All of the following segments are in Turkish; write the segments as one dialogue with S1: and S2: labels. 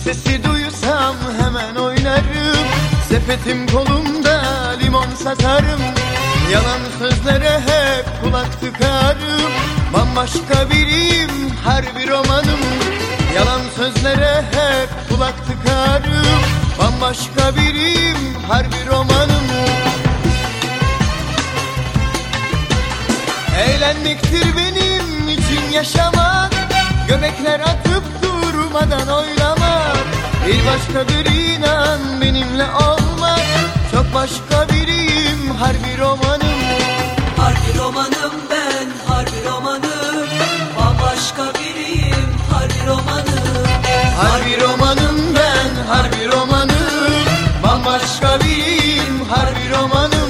S1: sesi duysam hemen oynarım. Sepetim kolumda limon satarım. Yalan sözlere hep kulak tıkarım. Bambaşka biriyim, harbi romanım. Yalan sözlere hep kulak tıkarım. Bambaşka biriyim, harbi romanım. Eğlenmektir benim için yaşamak, göbekler atıp durmadan oynamak. Bir başkadır inan benimle olmak. Çok başka biriyim, harbi romanım.
S2: Harbi romanım ben, harbi romanım. Bambaşka biriyim, harbi romanım.
S1: Harbi romanım ben, harbi romanım. Bambaşka biriyim, harbi romanım.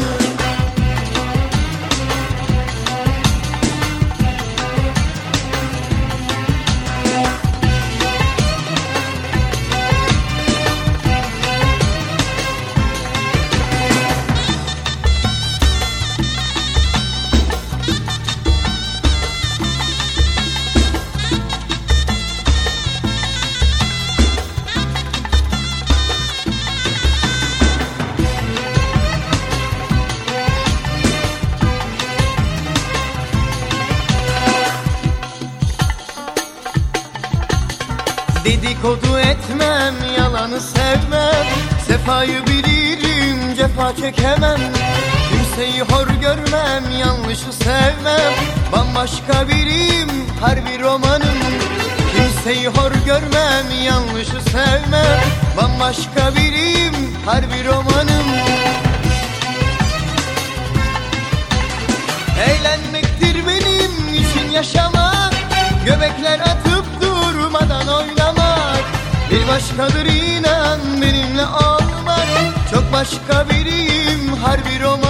S1: Dedikodu etmem, yalanı sevmem. Sefayı bilirim, cefa çekemem. Kimseyi hor görmem, yanlışı sevmem. Bambaşka biriyim, harbi romanım. Kimseyi hor görmem, yanlışı sevmem. Bambaşka biriyim, harbi romanım. Eğlenmektir benim için yaşamak, göbekler atıp durmadan oynamak. Bir başkadır inan benimle olmak. Çok başka biriyim, harbi roman.